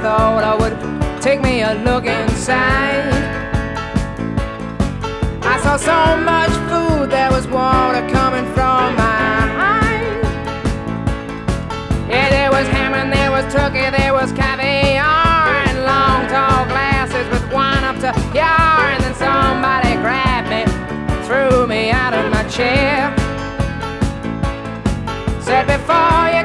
thought I would take me a look inside. I saw so much food, there was water coming from my eyes. Yeah, there was ham and there was turkey, there was caviar, and long tall glasses with wine up to yar. And then somebody grabbed me, threw me out of my chair, said, before you